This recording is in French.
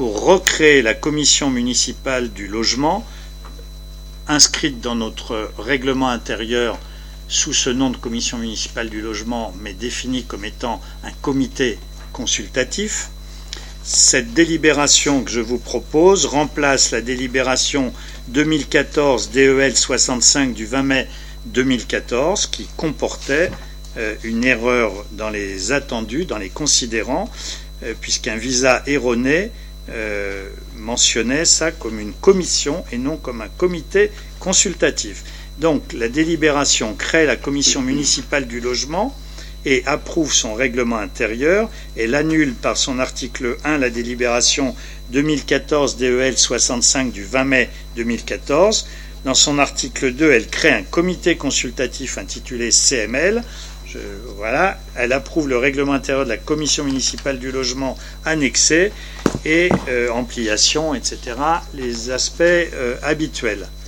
pour recréer la commission municipale du logement, inscrite dans notre règlement intérieur sous ce nom de commission municipale du logement, mais définie comme étant un comité consultatif. Cette délibération que je vous propose remplace la délibération 2014 DEL 65 du 20 mai 2014 qui comportait une erreur dans les attendus, dans les considérants, puisqu'un visa erroné mentionnait ça comme une commission et non comme un comité consultatif. Donc la délibération crée la commission municipale du logement et approuve son règlement intérieur. Elle annule par son article 1 la délibération 2014 DEL 65 du 20 mai 2014. Dans son article 2, elle crée un comité consultatif intitulé CML. Elle approuve le règlement intérieur de la commission municipale du logement annexé et ampliation, etc., les aspects habituels.